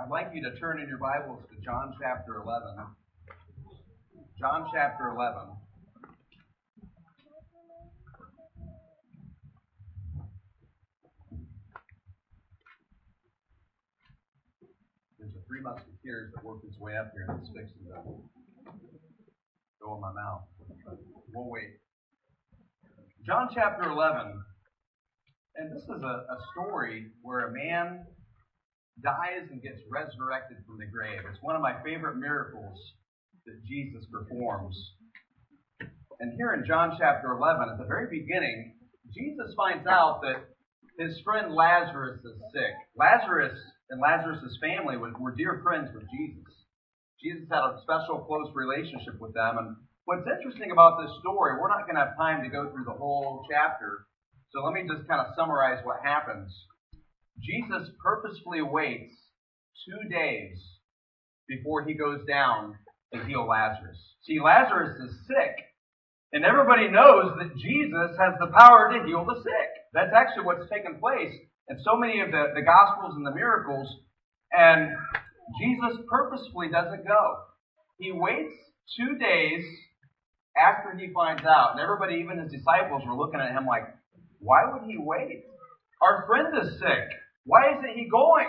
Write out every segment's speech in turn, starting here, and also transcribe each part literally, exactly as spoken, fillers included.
I'd like you to turn in your Bibles to John chapter eleven. John chapter eleven. There's a Three Musketeers that worked its way up here and it's fixing to go in my mouth. But we'll wait. John chapter eleven. And this is a, a story where a man dies and gets resurrected from the grave. It's one of my favorite miracles that Jesus performs. And here in John chapter eleven, at the very beginning, Jesus finds out that his friend Lazarus is sick. Lazarus and Lazarus' family were, were dear friends with Jesus. Jesus had a special, close relationship with them. And what's interesting about this story, we're not going to have time to go through the whole chapter, so let me just kind of summarize what happens. Jesus purposefully waits two days before he goes down to heal Lazarus. See, Lazarus is sick, and everybody knows that Jesus has the power to heal the sick. That's actually what's taken place in so many of the, the Gospels and the miracles, and Jesus purposefully doesn't go. He waits two days after he finds out, and everybody, even his disciples, were looking at him like, why would he wait? Our friend is sick. Why isn't he going?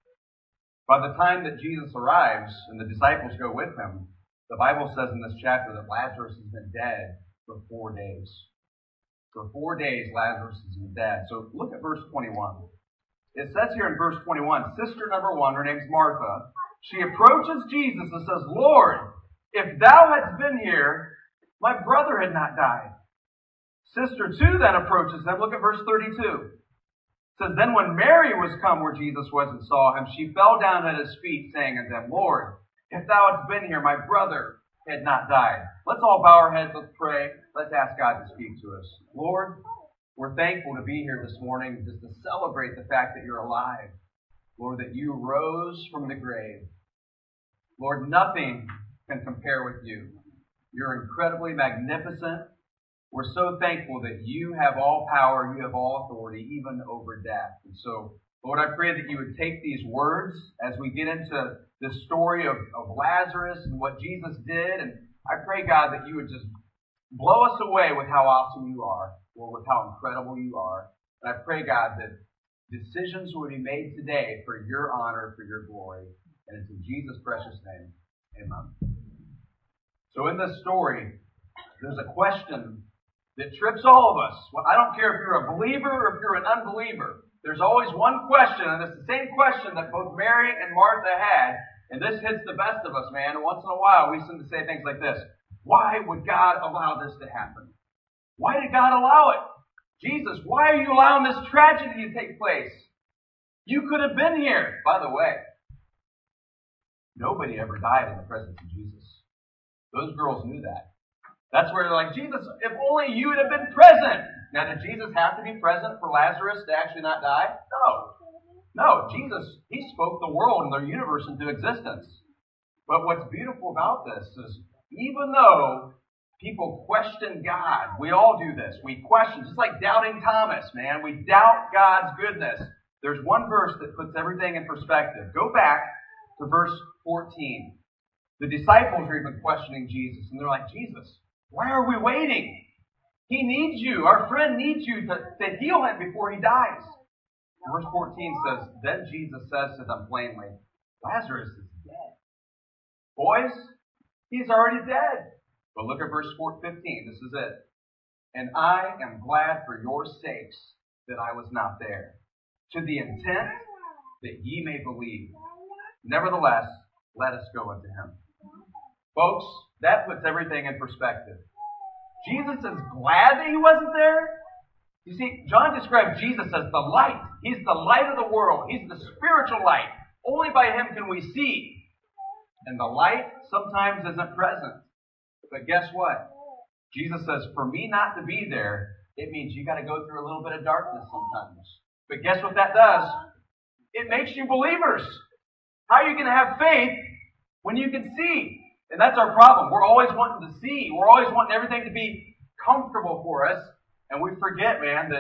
By the time that Jesus arrives and the disciples go with him, the Bible says in this chapter that Lazarus has been dead for four days. For four days, Lazarus has been dead. So look at verse twenty-one. It says here in verse twenty-one, sister number one, her name's Martha, she approaches Jesus and says, Lord, if thou hadst been here, my brother had not died. Sister two then approaches them. Look at verse thirty-two. It says, then when Mary was come where Jesus was and saw him, she fell down at his feet, saying unto them, Lord, if thou hadst been here, my brother had not died. Let's all bow our heads, let's pray. Let's ask God to speak to us. Lord, we're thankful to be here this morning just to celebrate the fact that you're alive. Lord, that you rose from the grave. Lord, nothing can compare with you. You're incredibly magnificent. We're so thankful that you have all power, you have all authority, even over death. And so, Lord, I pray that you would take these words as we get into this story of, of Lazarus and what Jesus did. And I pray, God, that you would just blow us away with how awesome you are, or with how incredible you are. And I pray, God, that decisions will be made today for your honor, for your glory. And it's in Jesus' precious name. Amen. So in this story, there's a question that trips all of us. Well, I don't care if you're a believer or if you're an unbeliever. There's always one question, and it's the same question that both Mary and Martha had. And this hits the best of us, man. And once in a while, we seem to say things like this. Why would God allow this to happen? Why did God allow it? Jesus, why are you allowing this tragedy to take place? You could have been here. By the way, nobody ever died in the presence of Jesus. Those girls knew that. That's where they're like, Jesus, if only you would have been present. Now, did Jesus have to be present for Lazarus to actually not die? No. No, Jesus, he spoke the world and the universe into existence. But what's beautiful about this is, even though people question God, we all do this. We question, just like doubting Thomas, man. We doubt God's goodness. There's one verse that puts everything in perspective. Go back to verse fourteen. The disciples are even questioning Jesus, and they're like, Jesus, why are we waiting? He needs you. Our friend needs you to, to heal him before he dies. Verse fourteen says, then Jesus says to them plainly, Lazarus is dead. Boys, he's already dead. But look at verse fifteen. This is it. And I am glad for your sakes that I was not there, to the intent that ye may believe. Nevertheless, let us go unto him. Folks, that puts everything in perspective. Jesus is glad that he wasn't there. You see, John described Jesus as the light. He's the light of the world. He's the spiritual light. Only by him can we see. And the light sometimes isn't present. But guess what? Jesus says, for me not to be there, it means you got to go through a little bit of darkness sometimes. But guess what that does? It makes you believers. How are you going to have faith when you can see? And that's our problem. We're always wanting to see. We're always wanting everything to be comfortable for us. And we forget, man, that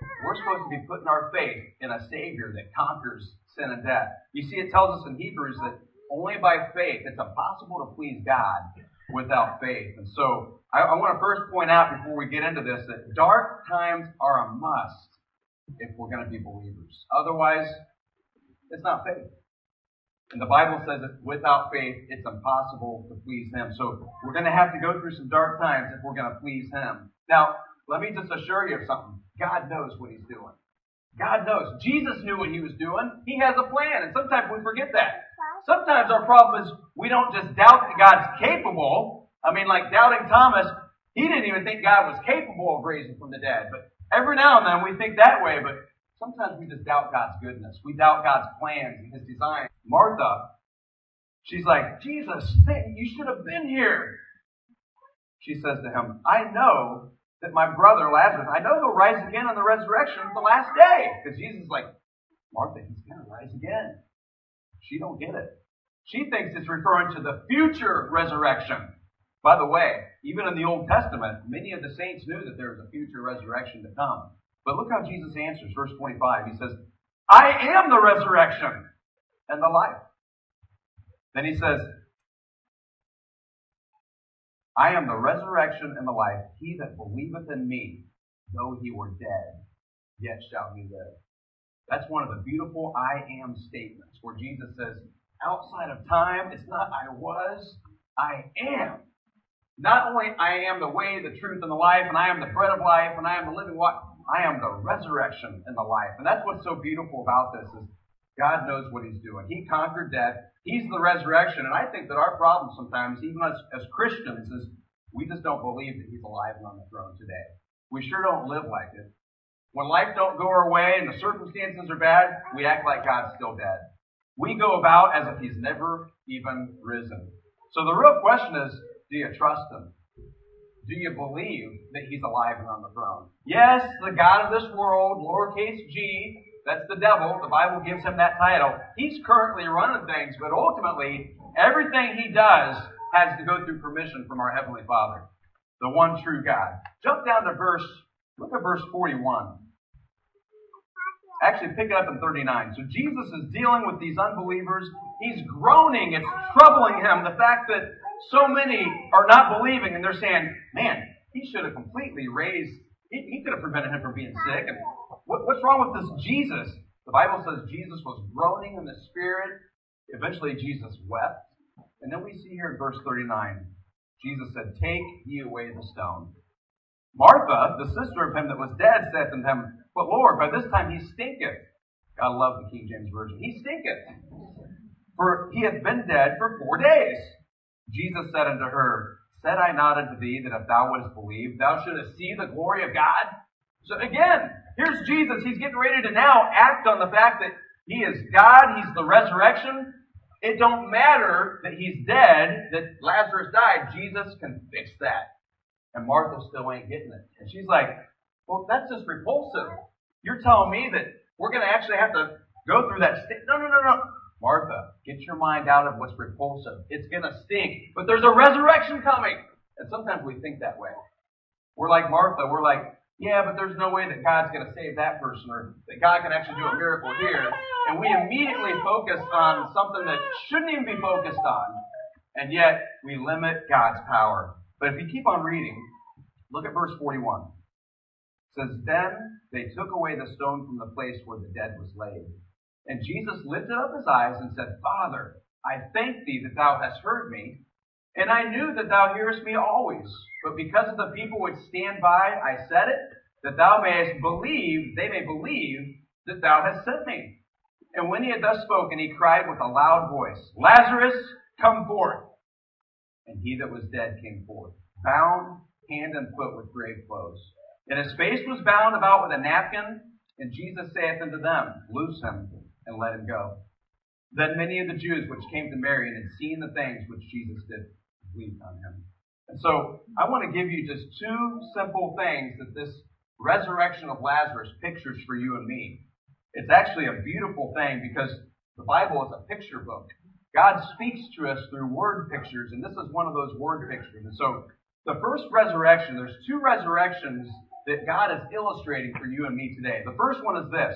we're supposed to be putting our faith in a Savior that conquers sin and death. You see, it tells us in Hebrews that only by faith, it's impossible to please God without faith. And so, I, I want to first point out before we get into this that dark times are a must if we're going to be believers. Otherwise, it's not faith. And the Bible says that without faith, it's impossible to please Him. So we're going to have to go through some dark times if we're going to please Him. Now, let me just assure you of something. God knows what He's doing. God knows. Jesus knew what He was doing. He has a plan, and sometimes we forget that. Sometimes our problem is we don't just doubt that God's capable. I mean, like doubting Thomas, he didn't even think God was capable of raising from the dead. But every now and then we think that way, but sometimes we just doubt God's goodness. We doubt God's plans and His design. Martha, she's like, Jesus, you should have been here. She says to Him, I know that my brother Lazarus, I know he'll rise again on the resurrection of the last day. Because Jesus is like, Martha, he's going to rise again. She don't get it. She thinks it's referring to the future resurrection. By the way, even in the Old Testament, many of the saints knew that there was a future resurrection to come. But look how Jesus answers, verse twenty-five. He says, I am the resurrection and the life. Then He says, I am the resurrection and the life. He that believeth in me, though he were dead, yet shall he live. That's one of the beautiful I am statements where Jesus says, outside of time, it's not I was, I am. Not only I am the way, the truth, and the life, and I am the bread of life, and I am the living water, I am the resurrection and the life. And that's what's so beautiful about this is God knows what He's doing. He conquered death. He's the resurrection. And I think that our problem sometimes, even as, as Christians, is we just don't believe that He's alive and on the throne today. We sure don't live like it. When life don't go our way and the circumstances are bad, we act like God's still dead. We go about as if He's never even risen. So the real question is, do you trust Him? Do you believe that He's alive and on the throne? Yes, the God of this world, lowercase g, that's the devil. The Bible gives him that title. He's currently running things, but ultimately, everything he does has to go through permission from our Heavenly Father, the one true God. Jump down to verse, look at verse forty-one. Actually, pick it up in thirty-nine. So Jesus is dealing with these unbelievers. He's groaning. It's troubling him, the fact that so many are not believing, and they're saying, man, He should have completely raised, he, he could have prevented him from being sick. And what, what's wrong with this Jesus? The Bible says Jesus was groaning in the Spirit. Eventually, Jesus wept. And then we see here in verse thirty-nine, Jesus said, take ye away the stone. Martha, the sister of him that was dead, said unto him, but Lord, by this time he stinketh. I love the King James Version. He stinketh, for he hath been dead for four days. Jesus said unto her, said I not unto thee that if thou wouldest believe, thou shouldest see the glory of God? So again, here's Jesus. He's getting ready to now act on the fact that He is God. He's the resurrection. It don't matter that He's dead, that Lazarus died. Jesus can fix that. And Martha still ain't getting it. And she's like, well, that's just repulsive. You're telling me that we're going to actually have to go through that st- No, no, no, no. Martha, get your mind out of what's repulsive. It's going to stink. But there's a resurrection coming. And sometimes we think that way. We're like Martha. We're like, yeah, but there's no way that God's going to save that person or that God can actually do a miracle here. And we immediately focus on something that shouldn't even be focused on. And yet, we limit God's power. But if you keep on reading, look at verse forty-one. It says, then they took away the stone from the place where the dead was laid. And Jesus lifted up His eyes and said, Father, I thank Thee that Thou hast heard me. And I knew that Thou hearest me always. But because of the people which stand by, I said it, that Thou mayest believe, they may believe that Thou hast sent me. And when He had thus spoken, He cried with a loud voice, Lazarus, come forth. And he that was dead came forth, bound hand and foot with grave clothes. And his face was bound about with a napkin. And Jesus saith unto them, loose him, and let him go. Then many of the Jews which came to Mary and had seen the things which Jesus did believed on Him. And so I want to give you just two simple things that this resurrection of Lazarus pictures for you and me. It's actually a beautiful thing because the Bible is a picture book. God speaks to us through word pictures, and this is one of those word pictures. And so the first resurrection, there's two resurrections that God is illustrating for you and me today. The first one is this.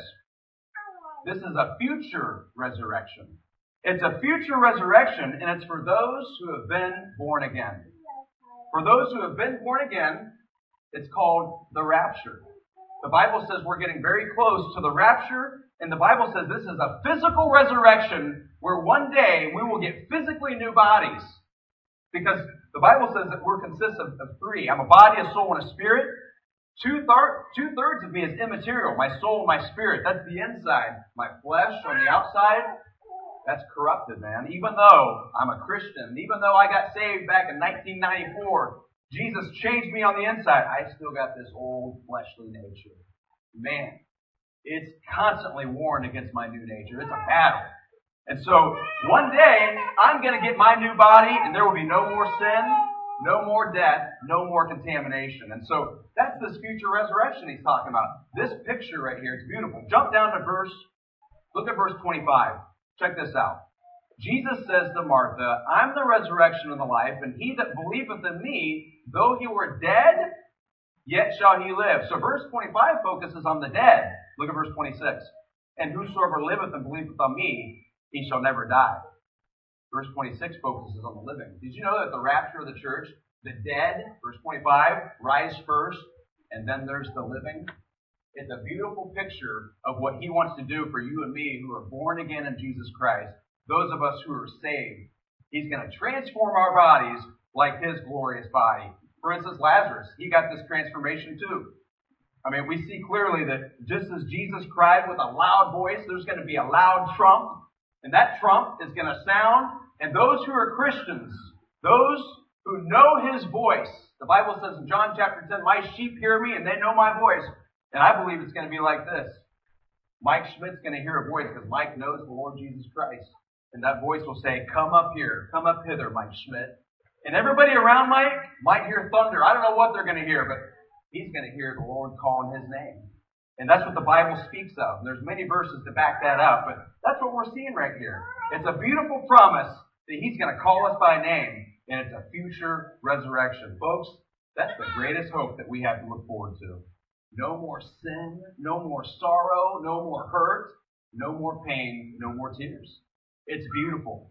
This is a future resurrection. It's a future resurrection, and it's for those who have been born again. For those who have been born again, it's called the rapture. The Bible says we're getting very close to the rapture, and the Bible says this is a physical resurrection where one day we will get physically new bodies. Because the Bible says that we're consist of, of three. I'm a body, a soul, and a spirit. Two-thirds two thirds of me is immaterial, my soul, my spirit. That's the inside. My flesh on the outside, that's corrupted, man. Even though I'm a Christian, even though I got saved back in nineteen ninety-four, Jesus changed me on the inside, I still got this old fleshly nature. Man, it's constantly warned against my new nature. It's a battle. And so, one day, I'm going to get my new body, and there will be no more sin, no more death, no more contamination. And so, that's this future resurrection he's talking about. This picture right here, it's beautiful. Jump down to verse, look at verse twenty-five. Check this out. Jesus says to Martha, I'm the resurrection and the life, and he that believeth in me, though he were dead, yet shall he live. So verse twenty-five focuses on the dead. Look at verse twenty-six. And whosoever liveth and believeth on me, he shall never die. Verse twenty-six focuses on the living. Did you know that the rapture of the church, the dead, verse twenty-five, rise first, and then there's the living? It's a beautiful picture of what he wants to do for you and me who are born again in Jesus Christ. Those of us who are saved. He's going to transform our bodies like his glorious body. For instance, Lazarus, he got this transformation too. I mean, we see clearly that just as Jesus cried with a loud voice, there's going to be a loud trump. And that trump is going to sound. And those who are Christians, those who know his voice, the Bible says in John chapter ten, my sheep hear me and they know my voice. And I believe it's going to be like this. Mike Schmidt's going to hear a voice because Mike knows the Lord Jesus Christ. And that voice will say, come up here, come up hither, Mike Schmidt. And everybody around Mike might hear thunder. I don't know what they're going to hear, but he's going to hear the Lord calling his name. And that's what the Bible speaks of. And there's many verses to back that up, but that's what we're seeing right here. It's a beautiful promise that he's going to call us by name, and it's a future resurrection. Folks, that's the greatest hope that we have to look forward to. No more sin, no more sorrow, no more hurt, no more pain, no more tears. It's beautiful.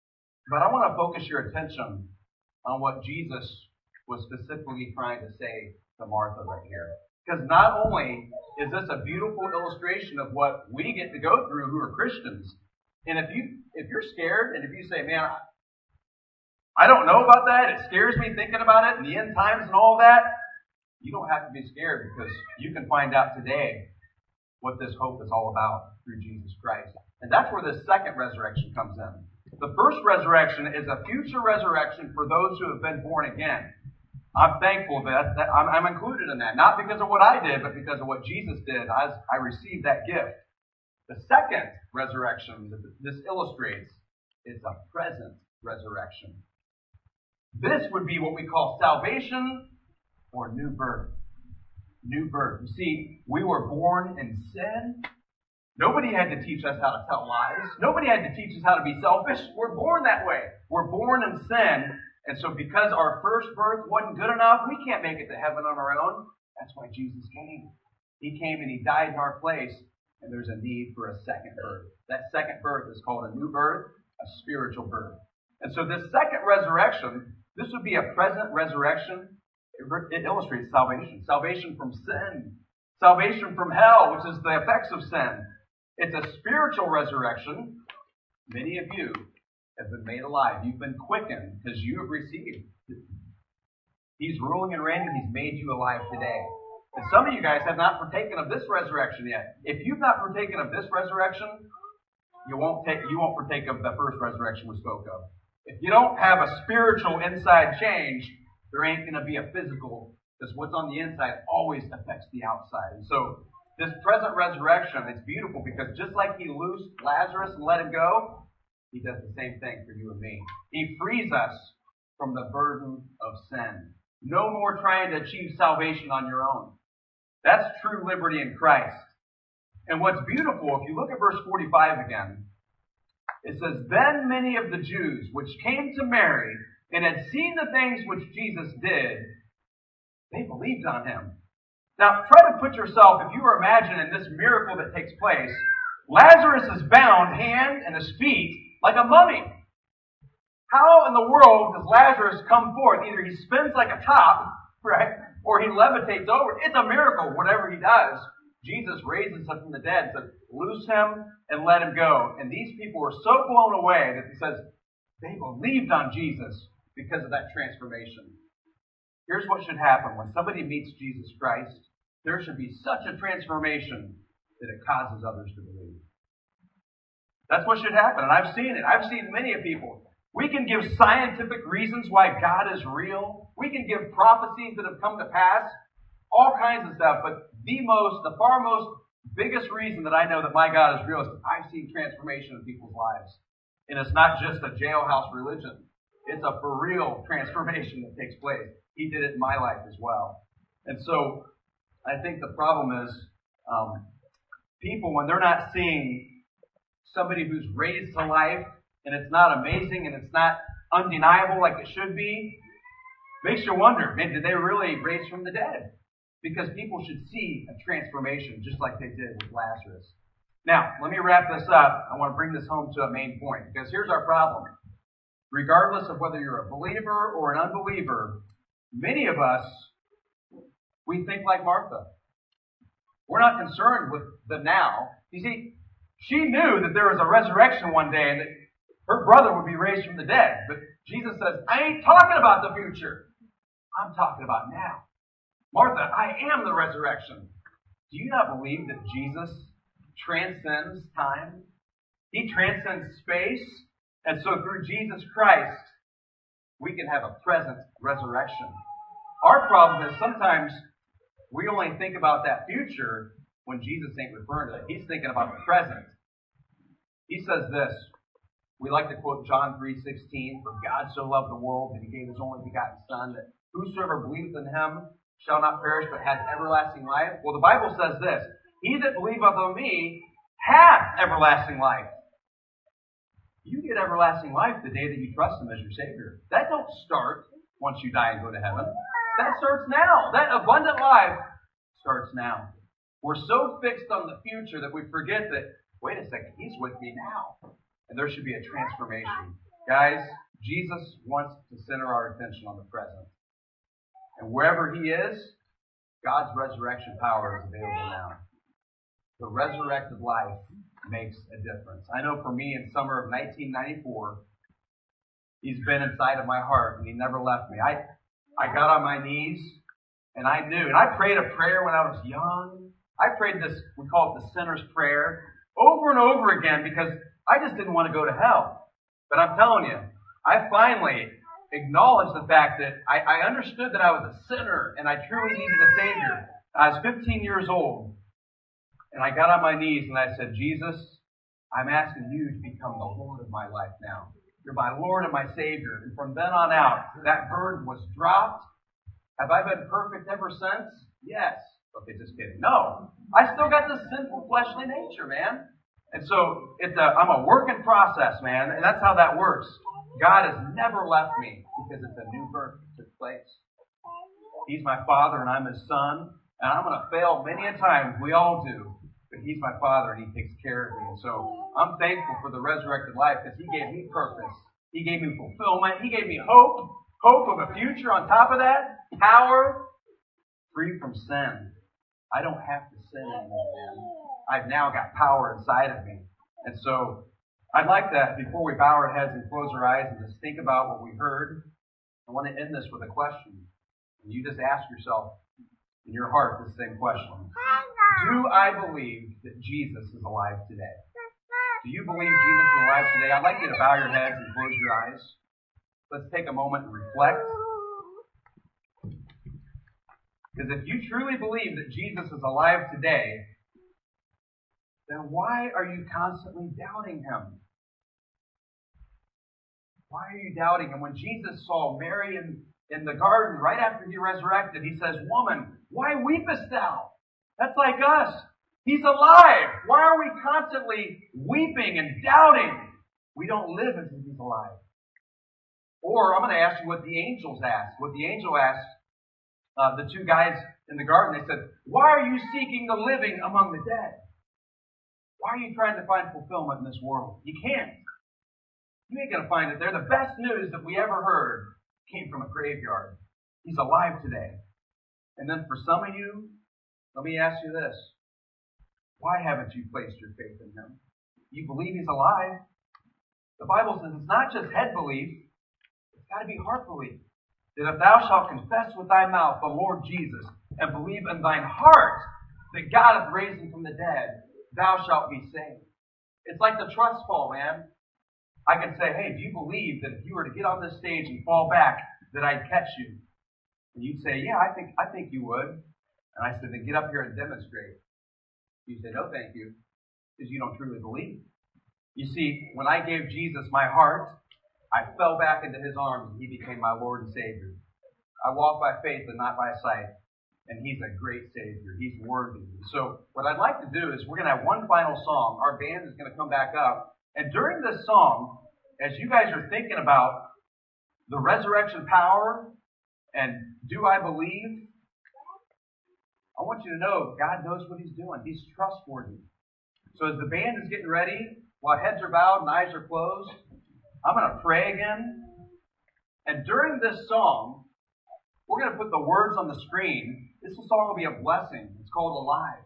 But I want to focus your attention on what Jesus was specifically trying to say to Martha right here. Because not only is this a beautiful illustration of what we get to go through who are Christians, and if you if you're scared, and if you say, man, I don't know about that, it scares me thinking about it, and the end times and all that, you don't have to be scared because you can find out today what this hope is all about through Jesus Christ. And that's where the second resurrection comes in. The first resurrection is a future resurrection for those who have been born again. I'm thankful that, that I'm, I'm included in that. Not because of what I did, but because of what Jesus did. I, I received that gift. The second resurrection that this illustrates is a present resurrection. This would be what we call salvation or new birth. New birth. You see, we were born in sin. Nobody had to teach us how to tell lies. Nobody had to teach us how to be selfish. We're born that way. We're born in sin. And so because our first birth wasn't good enough, we can't make it to heaven on our own. That's why Jesus came. He came and he died in our place. And there's a need for a second birth. That second birth is called a new birth, a spiritual birth. And so this second resurrection, this would be a present resurrection. It illustrates salvation. Salvation from sin. Salvation from hell, which is the effects of sin. It's a spiritual resurrection. Many of you have been made alive. You've been quickened because you have received. He's ruling and reigning. He's made you alive today. And some of you guys have not partaken of this resurrection yet. If you've not partaken of this resurrection, you won't take. You won't partake of the first resurrection we spoke of. If you don't have a spiritual inside change, there ain't going to be a physical, because what's on the inside always affects the outside. And so this present resurrection, it's beautiful because just like he loosed Lazarus and let him go, he does the same thing for you and me. He frees us from the burden of sin. No more trying to achieve salvation on your own. That's true liberty in Christ. And what's beautiful, if you look at verse forty-five again, it says, Then many of the Jews which came to Mary and had seen the things which Jesus did, they believed on him. Now, try to put yourself, if you were imagining this miracle that takes place, Lazarus is bound hand and his feet like a mummy. How in the world does Lazarus come forth? Either he spins like a top, right, or he levitates over. It's a miracle, whatever he does. Jesus raises him from the dead and says, loose him and let him go. And these people were so blown away that he says they believed on Jesus because of that transformation. Here's what should happen. When somebody meets Jesus Christ, there should be such a transformation that it causes others to believe. That's what should happen. And I've seen it. I've seen many of people. We can give scientific reasons why God is real. We can give prophecies that have come to pass. All kinds of stuff. But the most, the far most biggest reason that I know that my God is real is I've seen transformation in people's lives. And it's not just a jailhouse religion. It's a for real transformation that takes place. He did it in my life as well. And so I think the problem is um, people, when they're not seeing somebody who's raised to life, and it's not amazing and it's not undeniable like it should be, makes you wonder, man, did they really raise from the dead? Because people should see a transformation just like they did with Lazarus. Now, let me wrap this up. I want to bring this home to a main point, because here's our problem. Regardless of whether you're a believer or an unbeliever, many of us, we think like Martha. We're not concerned with the now. You see, she knew that there was a resurrection one day and that her brother would be raised from the dead. But Jesus says, I ain't talking about the future. I'm talking about now. Martha, I am the resurrection. Do you not believe that Jesus transcends time? He transcends space. And so through Jesus Christ, we can have a present resurrection. Our problem is sometimes we only think about that future when Jesus ain't referring to it. He's thinking about the present. He says this. We like to quote John three sixteen, for God so loved the world that he gave his only begotten Son, that whosoever believeth in him shall not perish but have everlasting life. Well, the Bible says this, he that believeth on me hath everlasting life. You get everlasting life the day that you trust him as your Savior. That don't start once you die and go to heaven. That starts now. That abundant life starts now. We're so fixed on the future that we forget that, wait a second, he's with me now. And there should be a transformation. Guys, Jesus wants to center our attention on the present. And wherever he is, God's resurrection power is available now. The resurrected life makes a difference. I know for me in summer of nineteen ninety-four, he's been inside of my heart and he never left me. I, I got on my knees and I knew, and I prayed a prayer when I was young. I prayed this, we call it the sinner's prayer, over and over again because I just didn't want to go to hell. But I'm telling you, I finally acknowledged the fact that I, I understood that I was a sinner and I truly needed a Savior. I was fifteen years old and I got on my knees and I said, Jesus, I'm asking you to become the Lord of my life now. You're my Lord and my Savior. And from then on out, that burden was dropped. Have I been perfect ever since? Yes. Okay, just kidding. No. I still got this sinful fleshly nature, man. And so it's a, I'm a work in process, man, and that's how that works. God has never left me because it's a new birth that took place. He's my Father and I'm his Son, and I'm going to fail many a time. We all do. But he's my Father and he takes care of me. And so I'm thankful for the resurrected life because he gave me purpose. He gave me fulfillment. He gave me hope. Hope of a future on top of that. Power. Free from sin. I don't have to sin anymore, man. I've now got power inside of me. And so I'd like that before we bow our heads and close our eyes and just think about what we heard. I want to end this with a question. And you just ask yourself in your heart the same question. Do I believe that Jesus is alive today? Do you believe Jesus is alive today? I'd like you to bow your heads and close your eyes. Let's take a moment and reflect. Because if you truly believe that Jesus is alive today, then why are you constantly doubting him? Why are you doubting him? When Jesus saw Mary in, in the garden right after he resurrected, he says, woman, why weepest thou? That's like us. He's alive. Why are we constantly weeping and doubting? We don't live until he's alive. Or I'm going to ask you what the angels asked. What the angel asked uh, the two guys in the garden. They said, why are you seeking the living among the dead? Why are you trying to find fulfillment in this world? You can't. You ain't going to find it there. The best news that we ever heard came from a graveyard. He's alive today. And then for some of you, let me ask you this. Why haven't you placed your faith in him? You believe he's alive. The Bible says it's not just head belief. It's got to be heart belief. That if thou shalt confess with thy mouth the Lord Jesus and believe in thine heart that God hath raised him from the dead, thou shalt be saved. It's like the trust fall, man. I could say, hey, do you believe that if you were to get on this stage and fall back, that I'd catch you? And you'd say, yeah, I think I think you would. And I said, then get up here and demonstrate. You say, no, thank you, because you don't truly believe. You see, when I gave Jesus my heart, I fell back into his arms and he became my Lord and Savior. I walk by faith and not by sight. And he's a great Savior. He's worthy. So what I'd like to do is we're going to have one final song. Our band is going to come back up. And during this song, as you guys are thinking about the resurrection power and do I believe, I want you to know God knows what he's doing. He's trustworthy. So as the band is getting ready, while heads are bowed and eyes are closed, I'm going to pray again. And during this song, we're going to put the words on the screen. This song will be a blessing. It's called Alive.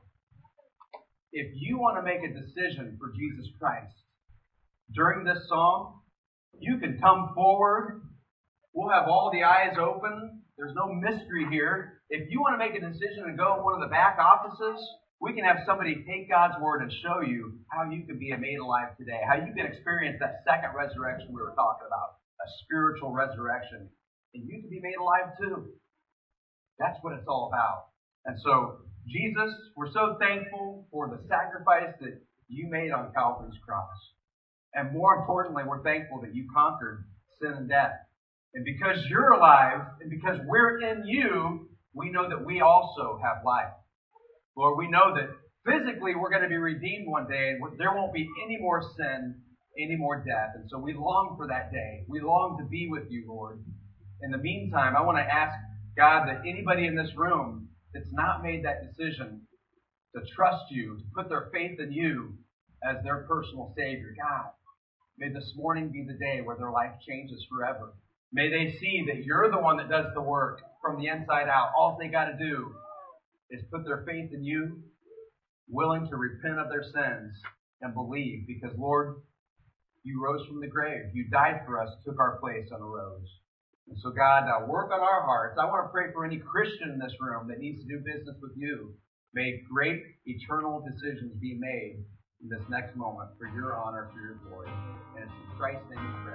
If you want to make a decision for Jesus Christ, during this song, you can come forward. We'll have all the eyes open. There's no mystery here. If you want to make a decision and go in one of the back offices, we can have somebody take God's Word and show you how you can be made alive today, how you can experience that second resurrection we were talking about, a spiritual resurrection. And you can be made alive too. That's what it's all about. And so, Jesus, we're so thankful for the sacrifice that you made on Calvary's cross. And more importantly, we're thankful that you conquered sin and death. And because you're alive, and because we're in you, we know that we also have life. Lord, we know that physically we're going to be redeemed one day, and there won't be any more sin, any more death. And so we long for that day. We long to be with you, Lord. In the meantime, I want to ask God that anybody in this room that's not made that decision to trust you, to put their faith in you as their personal Savior, God, may this morning be the day where their life changes forever. May they see that you're the one that does the work from the inside out. All they got to do is put their faith in you, willing to repent of their sins and believe. Because, Lord, you rose from the grave. You died for us, took our place on the rose. And so, God, uh, work on our hearts. I want to pray for any Christian in this room that needs to do business with you. May great eternal decisions be made in this next moment for your honor, for your glory. And it's in Christ's name.